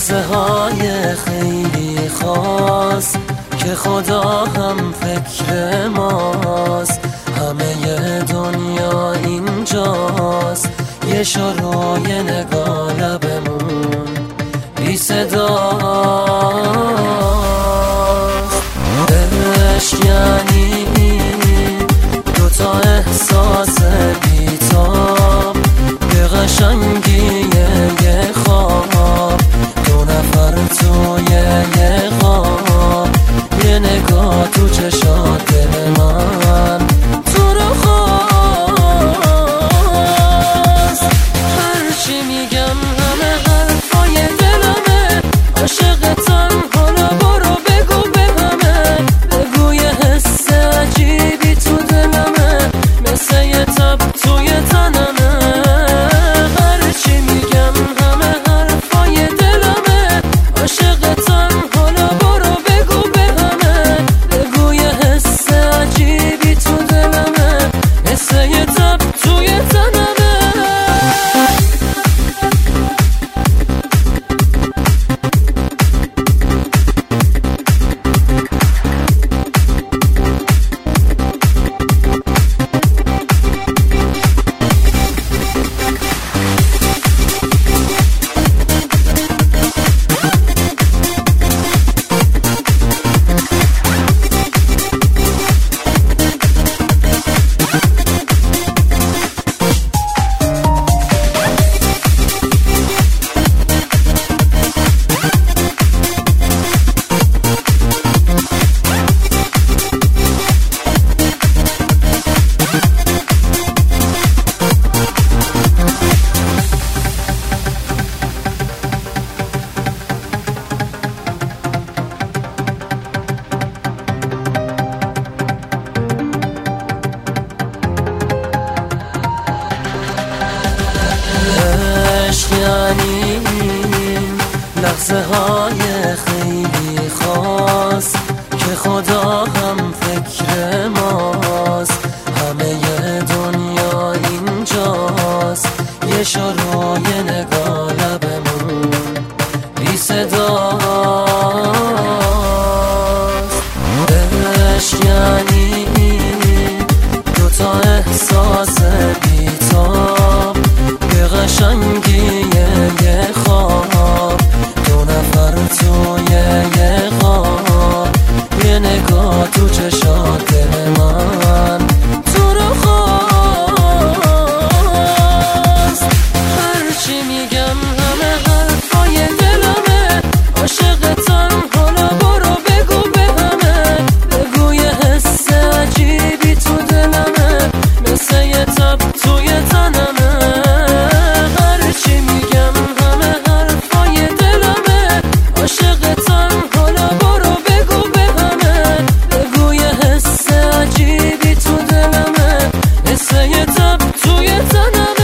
لحظه های خیلی خاص که خدا هم فکر ماست، همه دنیا اینجاست، یه شروع نگاه لبمون بی صداست. عشق یعنی دوتا احساس بی‌تاب، به قشنگی یه خواب، دو نفر توی یه خواب، یه نگاه تو چشات دل من تو رو خواست. هرچی میگم همه حرفای دلمه، عاشقتم حالا برو بگو به همه، بگو یه حس عجیبی تو دلمه، مثل یه تب توی تنمه. هرچی میگم همه حرفای دلمه، عاشقتم حالا برو بگو به همه، بگو یه حس عجیبی تو دلمه، مثل یه تب توی تنمه. یعنی لحظه های خیلی خاص که خدا هم فکر ماست، همه دنیا اینجاست، یه شروع نگاه لبمون بی صداست. عشق یعنی دوتا احساس بی‌تاب، به قشنگی یه خواب، دو نفر توی یه خواب، یه نگاه تو چشات دل من تو رو خواست. هرچی میگم همه حرفای دلمه، عاشقتم حالا برو بگو به همه، بگو یه حس عجیبی تو دلمه، مثل یه تب توی تنمه. هرچی میگم همه حرفای دلمه، عاشقتم حالا برو بگو به همه، بگو یه حس عجیبی تو دلمه، مثل یه تب توی تنمه.